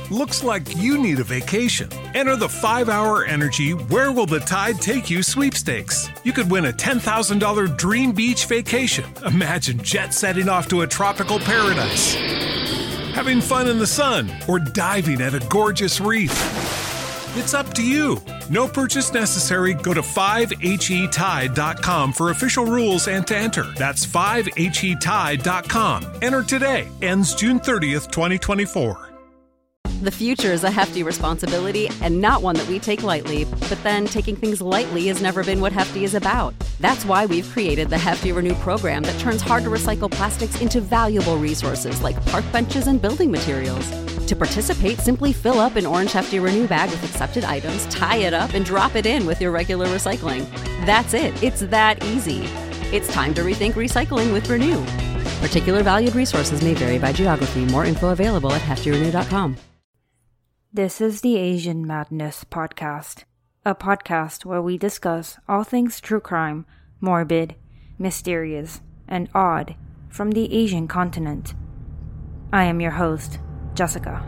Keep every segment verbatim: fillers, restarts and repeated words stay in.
Looks like you need a vacation. Enter the five hour Energy Where Will the Tide Take You sweepstakes. You could win a ten thousand dollars dream beach vacation. Imagine jet setting off to a tropical paradise, having fun in the sun, or diving at a gorgeous reef. It's up to you. No purchase necessary. Go to five H E tide dot com for official rules and to enter. That's five H E tide dot com. Enter today. Ends June thirtieth, twenty twenty-four. The future is a hefty responsibility and not one that we take lightly. But then taking things lightly has never been what Hefty is about. That's why we've created the Hefty Renew program that turns hard-to-recycle plastics into valuable resources like park benches and building materials. To participate, simply fill up an orange Hefty Renew bag with accepted items, tie it up, and drop it in with your regular recycling. That's it. It's that easy. It's time to rethink recycling with Renew. Particular valued resources may vary by geography. More info available at hefty renew dot com. This is the Asian Madness Podcast, a podcast where we discuss all things true crime, morbid, mysterious, and odd from the Asian continent. I am your host, Jessica.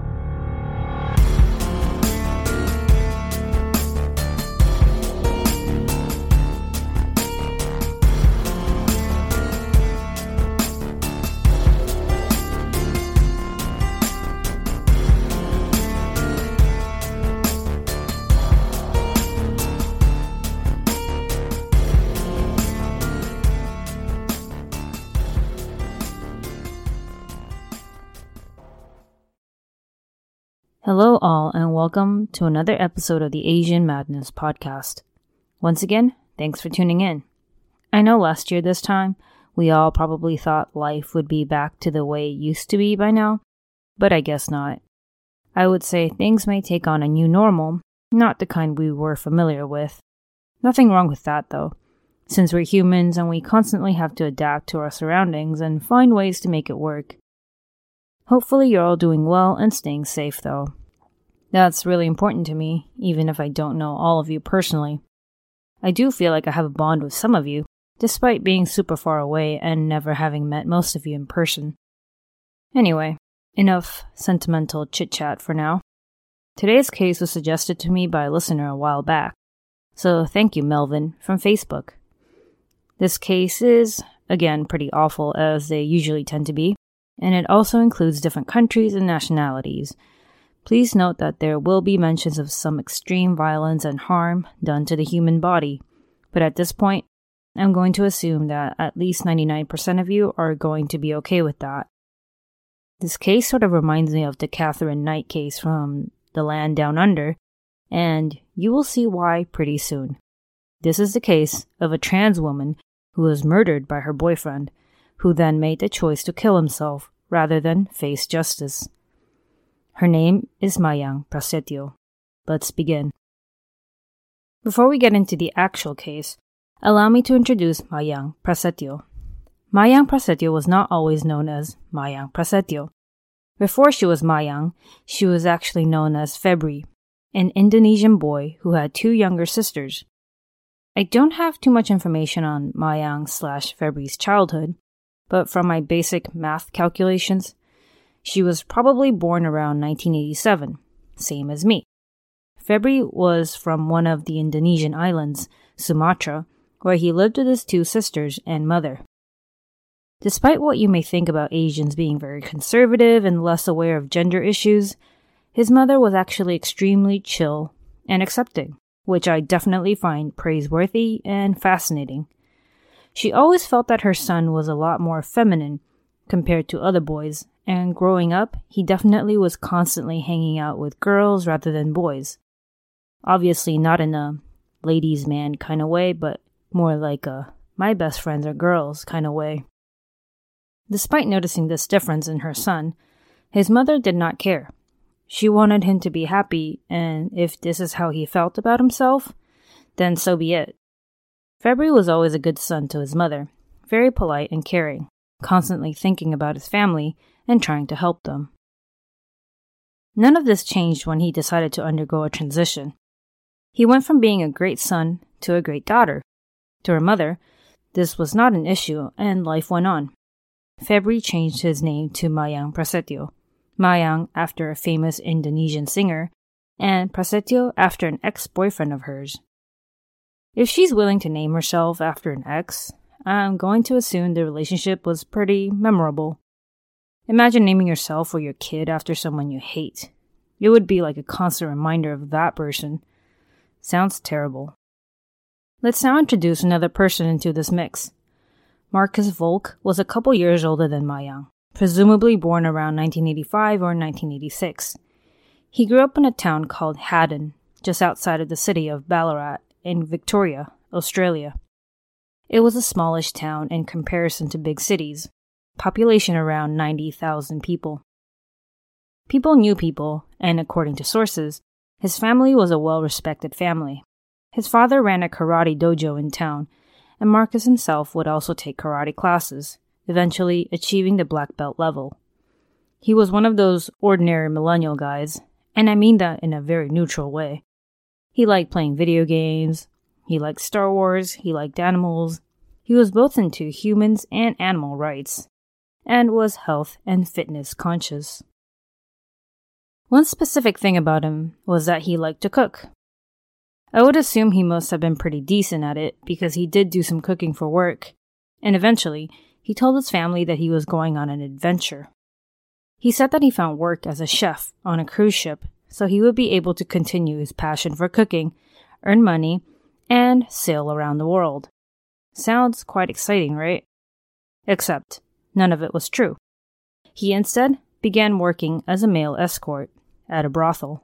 Hello all, and welcome to another episode of the Asian Madness Podcast. Once again, thanks for tuning in. I know last year this time, we all probably thought life would be back to the way it used to be by now, but I guess not. I would say things may take on a new normal, not the kind we were familiar with. Nothing wrong with that though, since we're humans and we constantly have to adapt to our surroundings and find ways to make it work. Hopefully you're all doing well and staying safe though. That's really important to me, even if I don't know all of you personally. I do feel like I have a bond with some of you, despite being super far away and never having met most of you in person. Anyway, enough sentimental chit-chat for now. Today's case was suggested to me by a listener a while back, so thank you, Melvin, from Facebook. This case is, again, pretty awful, as they usually tend to be, and it also includes different countries and nationalities. Please note that there will be mentions of some extreme violence and harm done to the human body, but at this point, I'm going to assume that at least ninety-nine percent of you are going to be okay with that. This case sort of reminds me of the Catherine Knight case from The Land Down Under, and you will see why pretty soon. This is the case of a trans woman who was murdered by her boyfriend, who then made the choice to kill himself rather than face justice. Her name is Mayang Prasetyo. Let's begin. Before we get into the actual case, allow me to introduce Mayang Prasetyo. Mayang Prasetyo was not always known as Mayang Prasetyo. Before she was Mayang, she was actually known as Febri, an Indonesian boy who had two younger sisters. I don't have too much information on Mayang slash Febri's childhood, but from my basic math calculations, she was probably born around nineteen eighty-seven, same as me. Febri was from one of the Indonesian islands, Sumatra, where he lived with his two sisters and mother. Despite what you may think about Asians being very conservative and less aware of gender issues, his mother was actually extremely chill and accepting, which I definitely find praiseworthy and fascinating. She always felt that her son was a lot more feminine compared to other boys, and growing up, he definitely was constantly hanging out with girls rather than boys. Obviously not in a ladies' man kind of way, but more like a my best friends are girls kind of way. Despite noticing this difference in her son, his mother did not care. She wanted him to be happy, and if this is how he felt about himself, then so be it. Febri was always a good son to his mother, very polite and caring, constantly thinking about his family and trying to help them. None of this changed when he decided to undergo a transition. He went from being a great son to a great daughter. To her mother, this was not an issue, and life went on. Febri changed his name to Mayang Prasetyo, Mayang after a famous Indonesian singer, and Prasetyo after an ex-boyfriend of hers. If she's willing to name herself after an ex, I'm going to assume the relationship was pretty memorable. Imagine naming yourself or your kid after someone you hate. It would be like a constant reminder of that person. Sounds terrible. Let's now introduce another person into this mix. Marcus Volk was a couple years older than Mayang, presumably born around nineteen eighty-five or nineteen eighty-six. He grew up in a town called Haddon, just outside of the city of Ballarat in Victoria, Australia. It was a smallish town in comparison to big cities, population around ninety thousand people. People knew people, and according to sources, his family was a well-respected family. His father ran a karate dojo in town, and Marcus himself would also take karate classes, eventually achieving the black belt level. He was one of those ordinary millennial guys, and I mean that in a very neutral way. He liked playing video games, he liked Star Wars, he liked animals, he was both into humans and animal rights, and was health and fitness conscious. One specific thing about him was that he liked to cook. I would assume he must have been pretty decent at it because he did do some cooking for work, and eventually, he told his family that he was going on an adventure. He said that he found work as a chef on a cruise ship, so he would be able to continue his passion for cooking, earn money, and sail around the world. Sounds quite exciting, right? Except, none of it was true. He instead began working as a male escort at a brothel.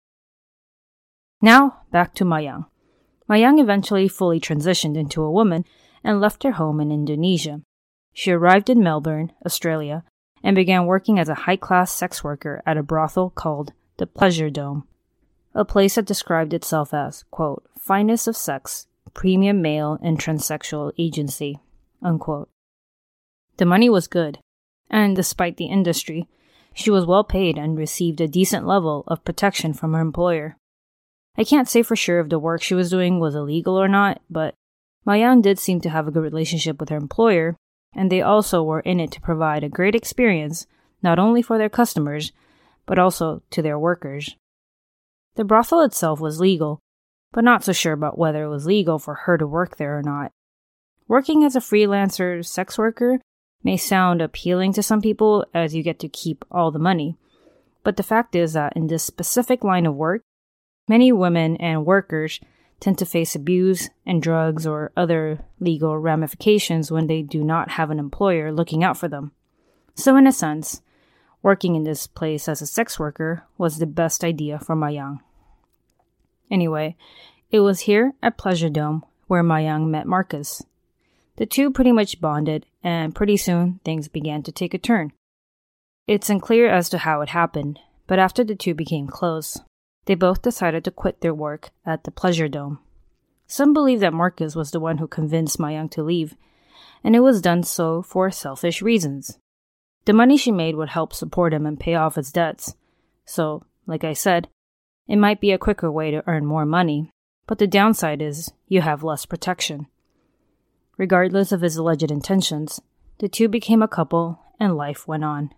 Now, back to Mayang. Mayang eventually fully transitioned into a woman and left her home in Indonesia. She arrived in Melbourne, Australia, and began working as a high-class sex worker at a brothel called the Pleasure Dome, a place that described itself as, quote, finest of sex, premium male and transsexual agency, unquote. The money was good, and despite the industry, she was well paid and received a decent level of protection from her employer. I can't say for sure if the work she was doing was illegal or not, but Mayang did seem to have a good relationship with her employer, and they also were in it to provide a great experience not only for their customers, but also to their workers. The brothel itself was legal, but not so sure about whether it was legal for her to work there or not. Working as a freelancer sex worker may sound appealing to some people as you get to keep all the money, but the fact is that in this specific line of work, many women and workers tend to face abuse and drugs or other legal ramifications when they do not have an employer looking out for them. So in a sense, working in this place as a sex worker was the best idea for Mayang. Anyway, it was here at Pleasure Dome where Mayang met Marcus. The two pretty much bonded, and pretty soon things began to take a turn. It's unclear as to how it happened, but after the two became close, they both decided to quit their work at the Pleasure Dome. Some believe that Marcus was the one who convinced Mayang to leave, and it was done so for selfish reasons. The money she made would help support him and pay off his debts. So, like I said, it might be a quicker way to earn more money, but the downside is you have less protection. Regardless of his alleged intentions, the two became a couple and life went on.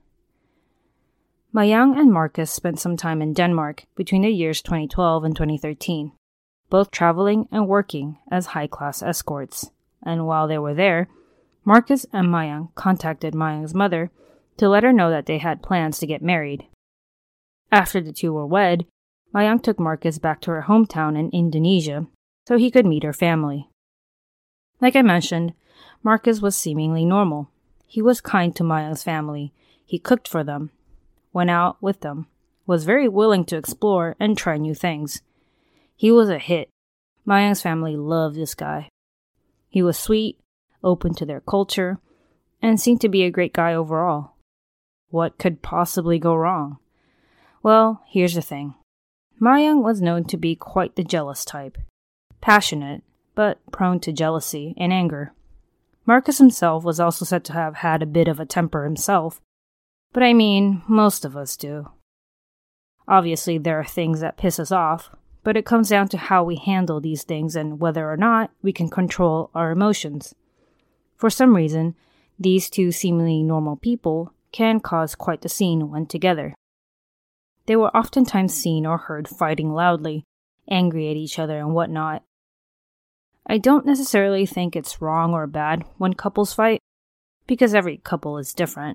Mayang and Marcus spent some time in Denmark between the years twenty twelve and twenty thirteen, both traveling and working as high-class escorts. And while they were there, Marcus and Mayang contacted Mayang's mother to let her know that they had plans to get married. After the two were wed, Mayang took Marcus back to her hometown in Indonesia so he could meet her family. Like I mentioned, Marcus was seemingly normal. He was kind to Mayang's family. He cooked for them, went out with them, was very willing to explore and try new things. He was a hit. Mayang's family loved this guy. He was sweet, open to their culture, and seemed to be a great guy overall. What could possibly go wrong? Well, here's the thing. Mayang was known to be quite the jealous type. Passionate, but prone to jealousy and anger. Marcus himself was also said to have had a bit of a temper himself, but I mean, most of us do. Obviously, there are things that piss us off, but it comes down to how we handle these things and whether or not we can control our emotions. For some reason, these two seemingly normal people can cause quite the scene when together. they were oftentimes seen or heard fighting loudly, angry at each other and whatnot. I don't necessarily think it's wrong or bad when couples fight, because every couple is different.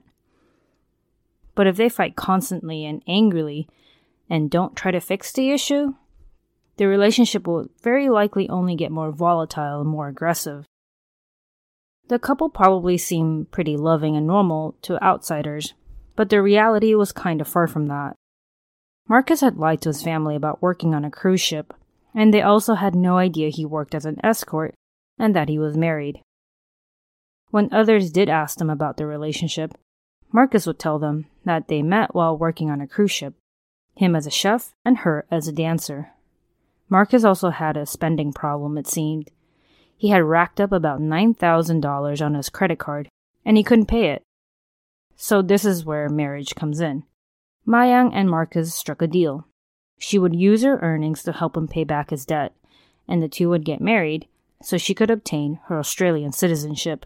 But if they fight constantly and angrily and don't try to fix the issue, the relationship will very likely only get more volatile and more aggressive. The couple probably seemed pretty loving and normal to outsiders, but the reality was kind of far from that. Marcus had lied to his family about working on a cruise ship, and they also had no idea he worked as an escort and that he was married. When others did ask them about their relationship, Marcus would tell them that they met while working on a cruise ship, him as a chef and her as a dancer. Marcus also had a spending problem, it seemed. He had racked up about nine thousand dollars on his credit card, and he couldn't pay it. So this is where marriage comes in. Mayang and Marcus struck a deal. She would use her earnings to help him pay back his debt, and the two would get married so she could obtain her Australian citizenship.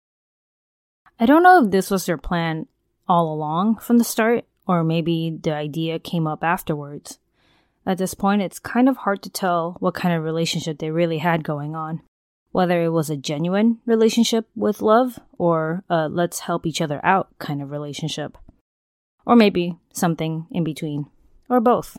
I don't know if this was their plan all along from the start, or maybe the idea came up afterwards. At this point, it's kind of hard to tell what kind of relationship they really had going on. Whether it was a genuine relationship with love, or a let's help each other out kind of relationship. Or maybe something in between, or both.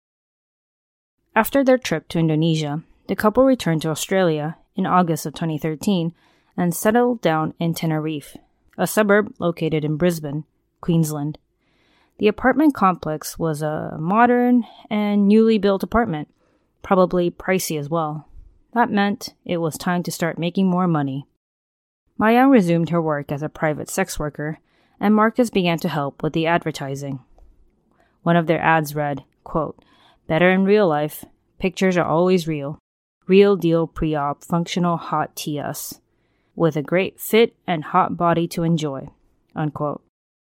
After their trip to Indonesia, the couple returned to Australia in August of twenty thirteen and settled down in Tenerife, a suburb located in Brisbane, Queensland. The apartment complex was a modern and newly built apartment, probably pricey as well. That meant it was time to start making more money. Mayang resumed her work as a private sex worker, and Marcus began to help with the advertising. One of their ads read, quote, "Better in real life. Pictures are always real. Real deal pre-op functional hot T S. With a great fit and hot body to enjoy," unquote.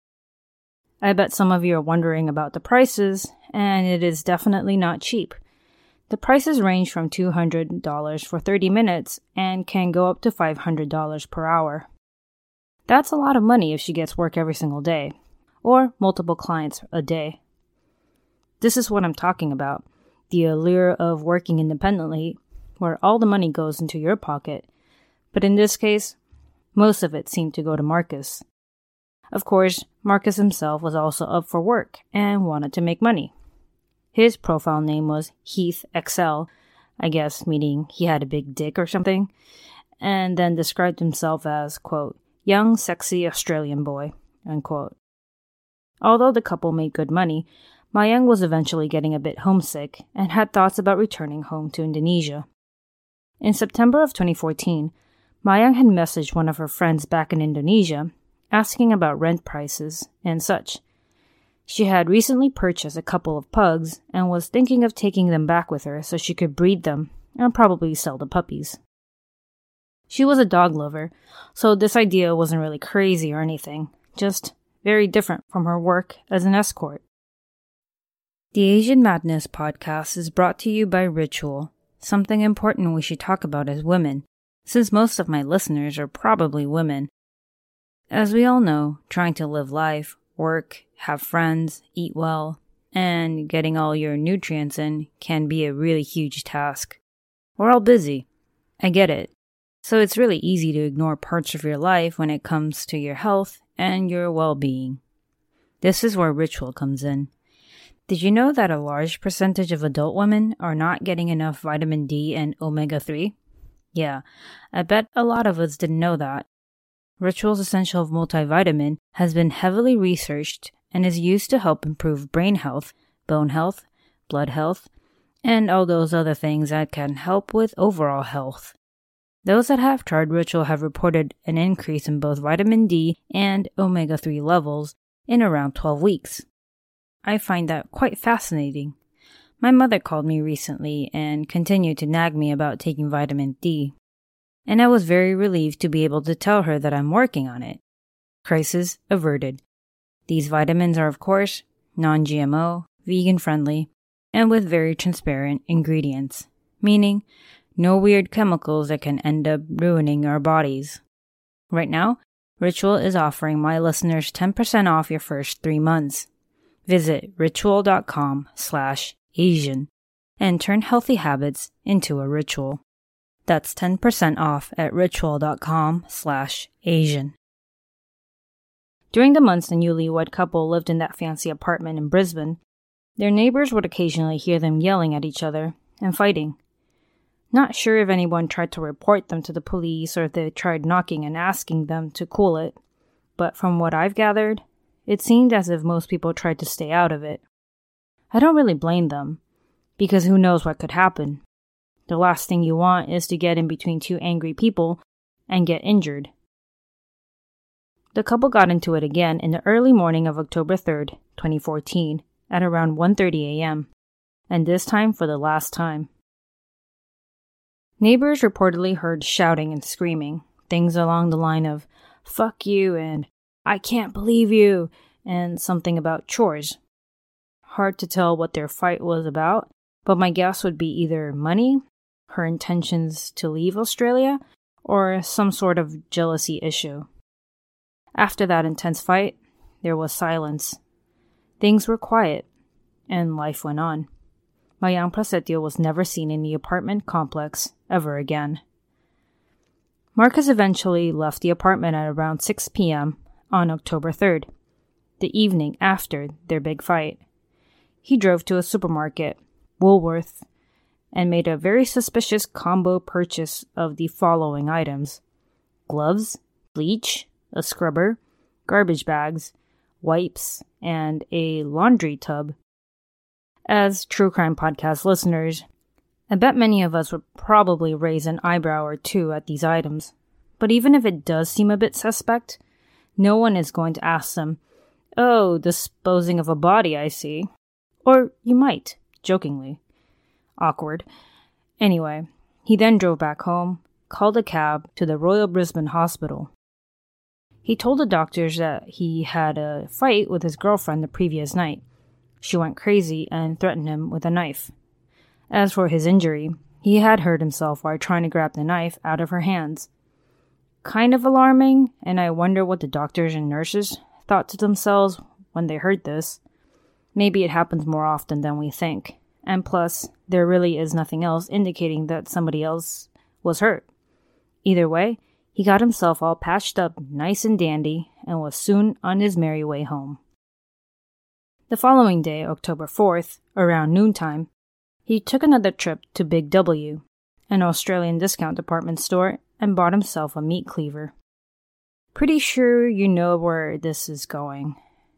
I bet some of you are wondering about the prices, and it is definitely not cheap. The prices range from two hundred dollars for thirty minutes and can go up to five hundred dollars per hour. That's a lot of money if she gets work every single day, or multiple clients a day. This is what I'm talking about, the allure of working independently, where all the money goes into your pocket. But in this case, most of it seemed to go to Marcus. Of course, Marcus himself was also up for work and wanted to make money. His profile name was Heath X L, I guess meaning he had a big dick or something, and then described himself as, quote, "young, sexy Australian boy," unquote. Although the couple made good money, Mayang was eventually getting a bit homesick and had thoughts about returning home to Indonesia. In September of twenty fourteen, Mayang had messaged one of her friends back in Indonesia asking about rent prices and such. She had recently purchased a couple of pugs and was thinking of taking them back with her so she could breed them and probably sell the puppies. She was a dog lover, so this idea wasn't really crazy or anything, just very different from her work as an escort. The Asian Madness podcast is brought to you by Ritual, something important we should talk about as women, since most of my listeners are probably women. As we all know, trying to live life, work, have friends, eat well, and getting all your nutrients in can be a really huge task. We're all busy. I get it. So it's really easy to ignore parts of your life when it comes to your health and your well-being. This is where Ritual comes in. Did you know that a large percentage of adult women are not getting enough vitamin D and omega three? Yeah, I bet a lot of us didn't know that. Ritual's Essential Multivitamin has been heavily researched and is used to help improve brain health, bone health, blood health, and all those other things that can help with overall health. Those that have tried Ritual have reported an increase in both vitamin D and omega three levels in around twelve weeks. I find that quite fascinating. My mother called me recently and continued to nag me about taking vitamin D, and I was very relieved to be able to tell her that I'm working on it. Crisis averted. These vitamins are, of course, non-G M O, vegan-friendly, and with very transparent ingredients, meaning no weird chemicals that can end up ruining our bodies. Right now, Ritual is offering my listeners ten percent off your first three months. Visit ritual.com slash Asian and turn healthy habits into a ritual. That's ten percent off at ritual.com slash Asian. During the months the newlywed couple lived in that fancy apartment in Brisbane, their neighbors would occasionally hear them yelling at each other and fighting. Not sure if anyone tried to report them to the police or if they tried knocking and asking them to cool it, but from what I've gathered, it seemed as if most people tried to stay out of it. I don't really blame them, because who knows what could happen. The last thing you want is to get in between two angry people and get injured. The couple got into it again in the early morning of October third, twenty fourteen, at around one thirty a.m., and this time for the last time. Neighbors reportedly heard shouting and screaming, things along the line of, "Fuck you," and "I can't believe you," and something about chores. Hard to tell what their fight was about, but my guess would be either money, her intentions to leave Australia, or some sort of jealousy issue. After that intense fight, there was silence. Things were quiet, and life went on. Mayang Prasetyo was never seen in the apartment complex ever again. Marcus eventually left the apartment at around six p.m. on October third, the evening after their big fight. He drove to a supermarket, Woolworth, and made a very suspicious combo purchase of the following items: gloves, bleach, a scrubber, garbage bags, wipes, and a laundry tub. As True Crime Podcast listeners, I bet many of us would probably raise an eyebrow or two at these items. But even if it does seem a bit suspect, no one is going to ask them, "Oh, disposing of a body, I see." Or you might, jokingly. Awkward. Anyway, he then drove back home, called a cab to the Royal Brisbane Hospital. He told the doctors that he had a fight with his girlfriend the previous night. She went crazy and threatened him with a knife. As for his injury, he had hurt himself while trying to grab the knife out of her hands. Kind of alarming, and I wonder what the doctors and nurses thought to themselves when they heard this. Maybe it happens more often than we think, and plus, there really is nothing else indicating that somebody else was hurt. Either way, he got himself all patched up nice and dandy and was soon on his merry way home. The following day, October fourth, around noontime, he took another trip to Big W, an Australian discount department store, and bought himself a meat cleaver. Pretty sure you know where this is going.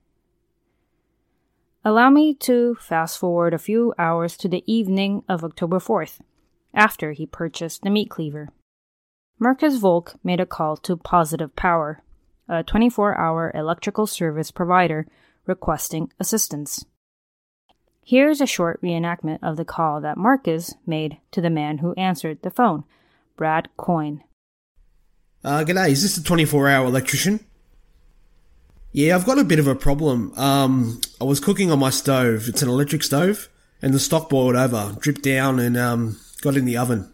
Allow me to fast forward a few hours to the evening of October fourth, after he purchased the meat cleaver. Marcus Volk made a call to Positive Power, a twenty-four hour electrical service provider, requesting assistance. Here's a short reenactment of the call that Marcus made to the man who answered the phone, Brad Coyne. Uh, g'day, is this the twenty-four hour electrician? Yeah, I've got a bit of a problem. Um, I was cooking on my stove. It's an electric stove, and the stock boiled over, dripped down, and um, got in the oven.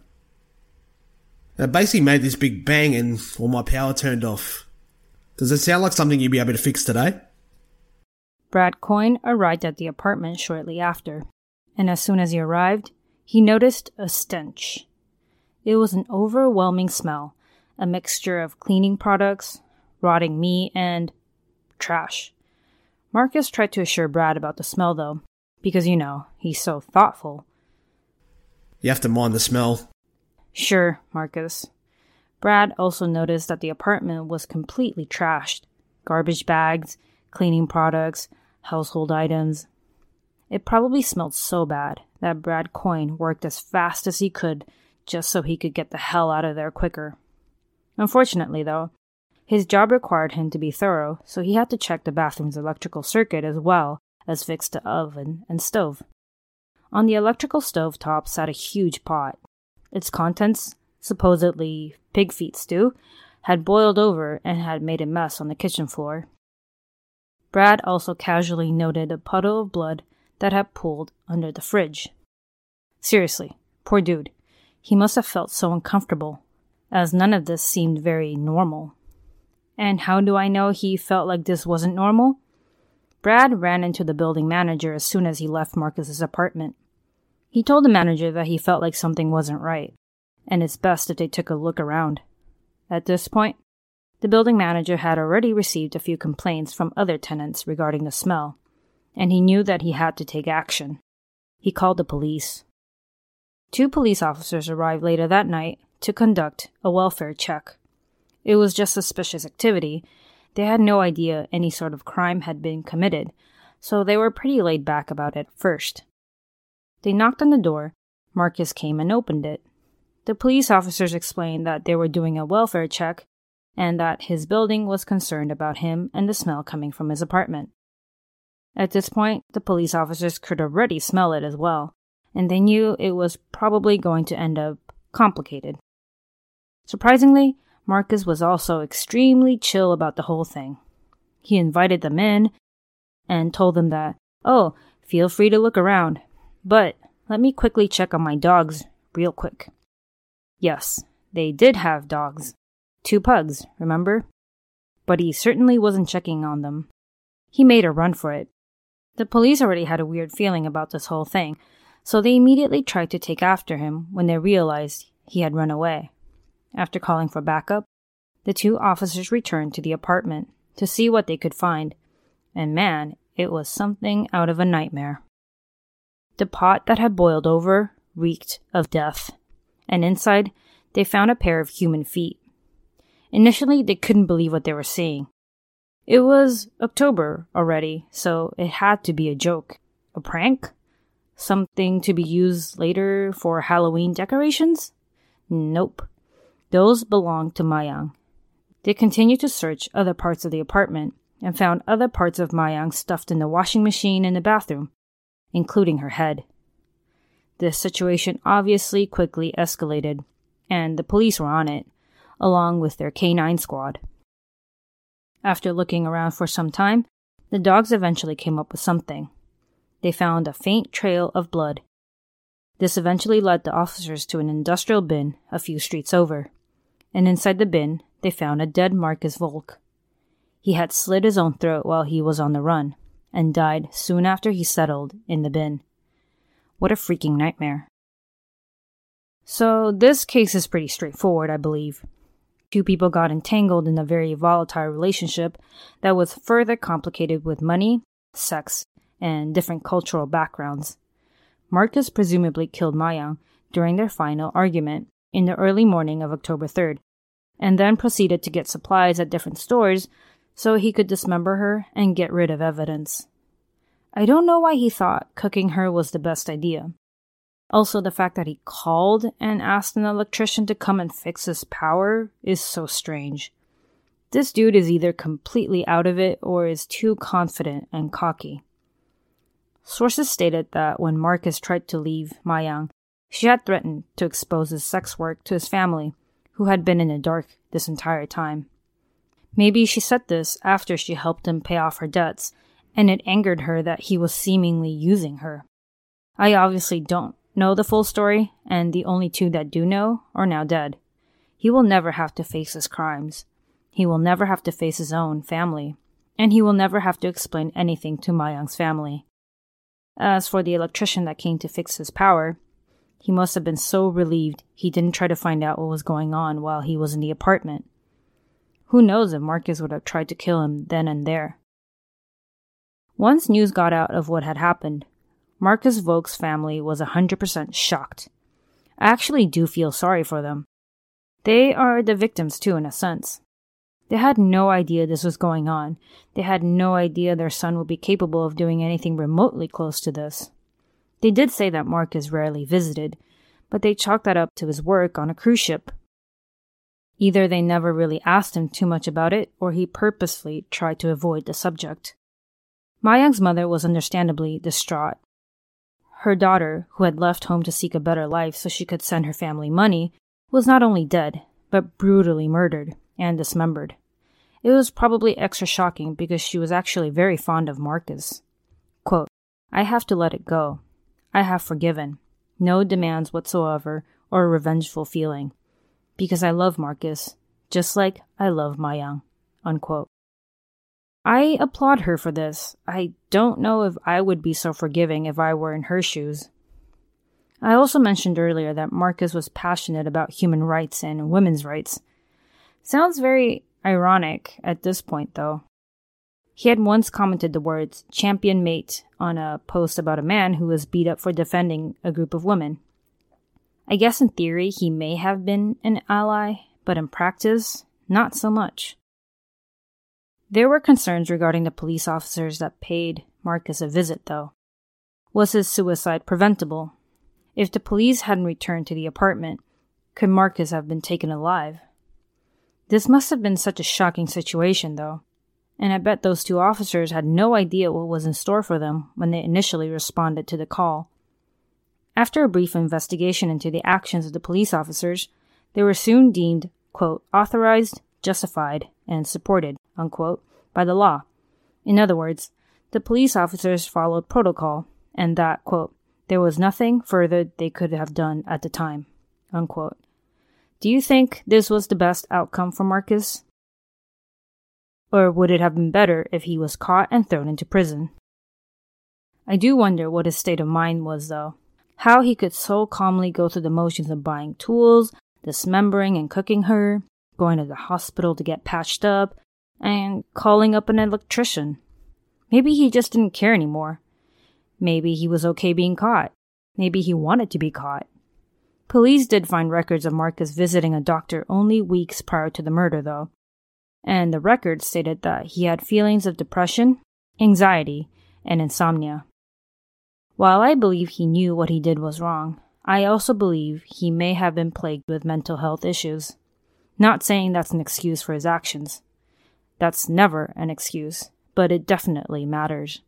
And it basically made this big bang, and all my power turned off. Does it sound like something you'd be able to fix today? Brad Coyne arrived at the apartment shortly after, and as soon as he arrived, he noticed a stench. It was an overwhelming smell, a mixture of cleaning products, rotting meat, and trash. Marcus tried to assure Brad about the smell, though, because, you know, he's so thoughtful. You have to mind the smell. Sure, Marcus. Brad also noticed that the apartment was completely trashed. Garbage bags, cleaning products, household items. It probably smelled so bad that Brad Coyne worked as fast as he could just so he could get the hell out of there quicker. Unfortunately, though, his job required him to be thorough, so he had to check the bathroom's electrical circuit as well as fix the oven and stove. On the electrical stovetop sat a huge pot. Its contents, supposedly pig feet stew, had boiled over and had made a mess on the kitchen floor. Brad also casually noted a puddle of blood that had pooled under the fridge. Seriously, poor dude. He must have felt so uncomfortable, as none of this seemed very normal. And how do I know he felt like this wasn't normal? Brad ran into the building manager as soon as he left Marcus's apartment. He told the manager that he felt like something wasn't right, and it's best if they took a look around. At this point, the building manager had already received a few complaints from other tenants regarding the smell, and he knew that he had to take action. He called the police. Two police officers arrived later that night to conduct a welfare check. It was just suspicious activity. They had no idea any sort of crime had been committed, so they were pretty laid back about it at first. They knocked on the door. Marcus came and opened it. The police officers explained that they were doing a welfare check and that his building was concerned about him and the smell coming from his apartment. At this point, the police officers could already smell it as well, and they knew it was probably going to end up complicated. Surprisingly, Marcus was also extremely chill about the whole thing. He invited them in and told them that, oh, feel free to look around, but let me quickly check on my dogs real quick. Yes, they did have dogs. Two pugs, remember? But he certainly wasn't checking on them. He made a run for it. The police already had a weird feeling about this whole thing, so they immediately tried to take after him when they realized he had run away. After calling for backup, the two officers returned to the apartment to see what they could find, and man, it was something out of a nightmare. The pot that had boiled over reeked of death, and inside they found a pair of human feet. Initially, they couldn't believe what they were seeing. It was October already, so it had to be a joke. A prank? Something to be used later for Halloween decorations? Nope. Those belonged to Mayang. They continued to search other parts of the apartment and found other parts of Mayang stuffed in the washing machine in the bathroom, including her head. This situation obviously quickly escalated, and the police were on it, along with their K nine squad. After looking around for some time, the dogs eventually came up with something. They found a faint trail of blood. This eventually led the officers to an industrial bin a few streets over, and inside the bin, they found a dead Marcus Volk. He had slit his own throat while he was on the run, and died soon after he settled in the bin. What a freaking nightmare. So this case is pretty straightforward, I believe. Two people got entangled in a very volatile relationship that was further complicated with money, sex, and different cultural backgrounds. Marcus presumably killed Mayang during their final argument in the early morning of October third, and then proceeded to get supplies at different stores so he could dismember her and get rid of evidence. I don't know why he thought cooking her was the best idea. Also, the fact that he called and asked an electrician to come and fix his power is so strange. This dude is either completely out of it or is too confident and cocky. Sources stated that when Marcus tried to leave Mayang, she had threatened to expose his sex work to his family, who had been in the dark this entire time. Maybe she said this after she helped him pay off her debts, and it angered her that he was seemingly using her. I obviously don't know the full story, and the only two that do know are now dead. He will never have to face his crimes. He will never have to face his own family, and he will never have to explain anything to Mayang's family. As for the electrician that came to fix his power, he must have been so relieved he didn't try to find out what was going on while he was in the apartment. Who knows if Marcus would have tried to kill him then and there. Once news got out of what had happened, Marcus Volk's family was one hundred percent shocked. I actually do feel sorry for them. They are the victims too, in a sense. They had no idea this was going on. They had no idea their son would be capable of doing anything remotely close to this. They did say that Marcus rarely visited, but they chalked that up to his work on a cruise ship. Either they never really asked him too much about it, or he purposefully tried to avoid the subject. Mayang's mother was understandably distraught. Her daughter, who had left home to seek a better life so she could send her family money, was not only dead, but brutally murdered and dismembered. It was probably extra shocking because she was actually very fond of Marcus. Quote, "I have to let it go. I have forgiven. No demands whatsoever or a revengeful feeling. Because I love Marcus, just like I love Mayang." Unquote. I applaud her for this. I don't know if I would be so forgiving if I were in her shoes. I also mentioned earlier that Marcus was passionate about human rights and women's rights. Sounds very ironic at this point, though. He had once commented the words champion mate on a post about a man who was beat up for defending a group of women. I guess in theory he may have been an ally, but in practice, not so much. There were concerns regarding the police officers that paid Marcus a visit, though. Was his suicide preventable? If the police hadn't returned to the apartment, could Marcus have been taken alive? This must have been such a shocking situation, though, and I bet those two officers had no idea what was in store for them when they initially responded to the call. After a brief investigation into the actions of the police officers, they were soon deemed, quote, authorized, justified, and supported, unquote, by the law. In other words, the police officers followed protocol, and that, quote, there was nothing further they could have done at the time, unquote. Do you think this was the best outcome for Marcus? Or would it have been better if he was caught and thrown into prison? I do wonder what his state of mind was, though. How he could so calmly go through the motions of buying tools, dismembering and cooking her, going to the hospital to get patched up, and calling up an electrician. Maybe he just didn't care anymore. Maybe he was okay being caught. Maybe he wanted to be caught. Police did find records of Marcus visiting a doctor only weeks prior to the murder, though. And the records stated that he had feelings of depression, anxiety, and insomnia. While I believe he knew what he did was wrong, I also believe he may have been plagued with mental health issues. Not saying that's an excuse for his actions. That's never an excuse, but it definitely matters.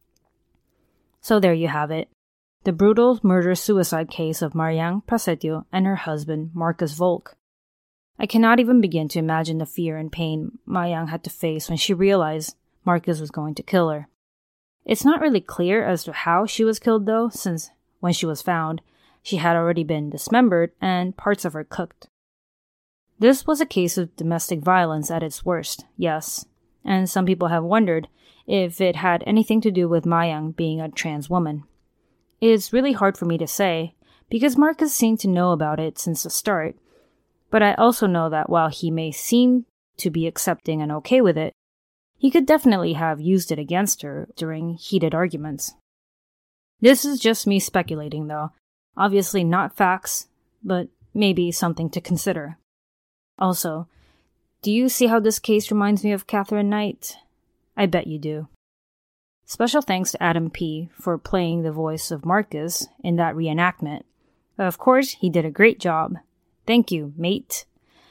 So there you have it. The brutal murder-suicide case of Mariang Prasetyo and her husband, Marcus Volk. I cannot even begin to imagine the fear and pain Mariang had to face when she realized Marcus was going to kill her. It's not really clear as to how she was killed, though, since when she was found, she had already been dismembered and parts of her cooked. This was a case of domestic violence at its worst, yes, and some people have wondered if it had anything to do with Mariang being a trans woman. It's really hard for me to say, because Marcus seemed to know about it since the start, but I also know that while he may seem to be accepting and okay with it, he could definitely have used it against her during heated arguments. This is just me speculating, though. Obviously not facts, but maybe something to consider. Also, do you see how this case reminds me of Katherine Knight? I bet you do. Special thanks to Adam P. for playing the voice of Marcus in that reenactment. Of course, he did a great job. Thank you, mate.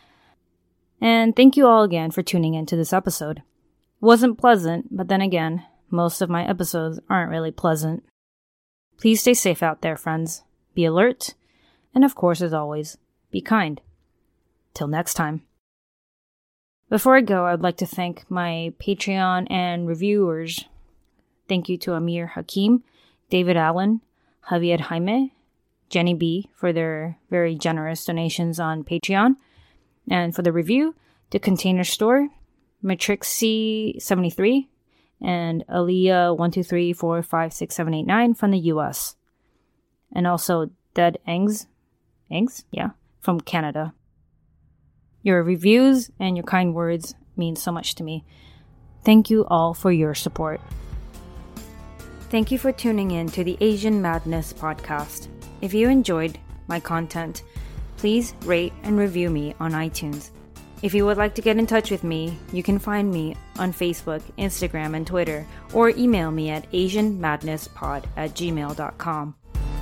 And thank you all again for tuning in to this episode. It wasn't pleasant, but then again, most of my episodes aren't really pleasant. Please stay safe out there, friends. Be alert, and of course, as always, be kind. Till next time. Before I go, I'd like to thank my Patreon and reviewers. Thank you to Amir Hakim, David Allen, Javier Jaime, Jenny B for their very generous donations on Patreon. And for the review, to Container Store, Matrix C seventy-three, and Aliyah one two three four five six seven eight nine from the U S. And also Dead Engs, Engs? Yeah, from Canada. Your reviews and your kind words mean so much to me. Thank you all for your support. Thank you for tuning in to the Asian Madness podcast. If you enjoyed my content, please rate and review me on iTunes. If you would like to get in touch with me, you can find me on Facebook, Instagram, and Twitter, or email me at asian madness pod at gmail dot com.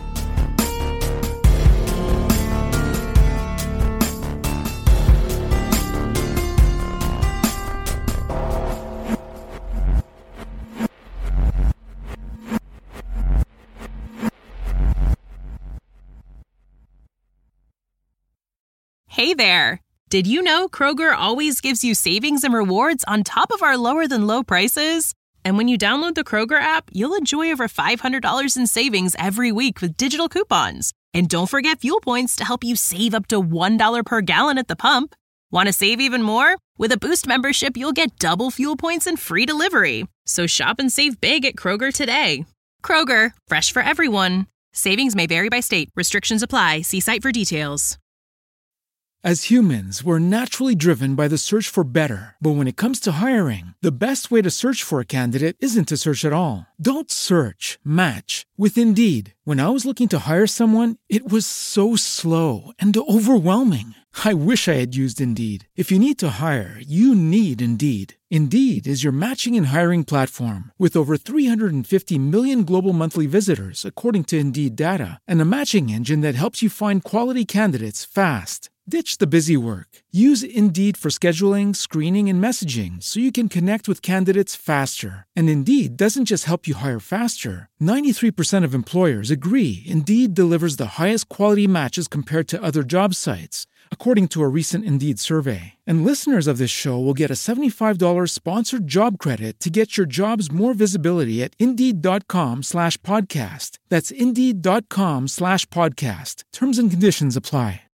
Hey there! Did you know Kroger always gives you savings and rewards on top of our lower-than-low prices? And when you download the Kroger app, you'll enjoy over five hundred dollars in savings every week with digital coupons. And don't forget fuel points to help you save up to one dollar per gallon at the pump. Want to save even more? With a Boost membership, you'll get double fuel points and free delivery. So shop and save big at Kroger today. Kroger, fresh for everyone. Savings may vary by state. Restrictions apply. See site for details. As humans, we're naturally driven by the search for better. But when it comes to hiring, the best way to search for a candidate isn't to search at all. Don't search, match with Indeed. When I was looking to hire someone, it was so slow and overwhelming. I wish I had used Indeed. If you need to hire, you need Indeed. Indeed is your matching and hiring platform with over three hundred fifty million global monthly visitors, according to Indeed data, and a matching engine that helps you find quality candidates fast. Ditch the busy work. Use Indeed for scheduling, screening, and messaging so you can connect with candidates faster. And Indeed doesn't just help you hire faster. ninety-three percent of employers agree Indeed delivers the highest quality matches compared to other job sites, according to a recent Indeed survey. And listeners of this show will get a seventy-five dollars sponsored job credit to get your jobs more visibility at Indeed.com slash podcast. That's Indeed.com slash podcast. Terms and conditions apply.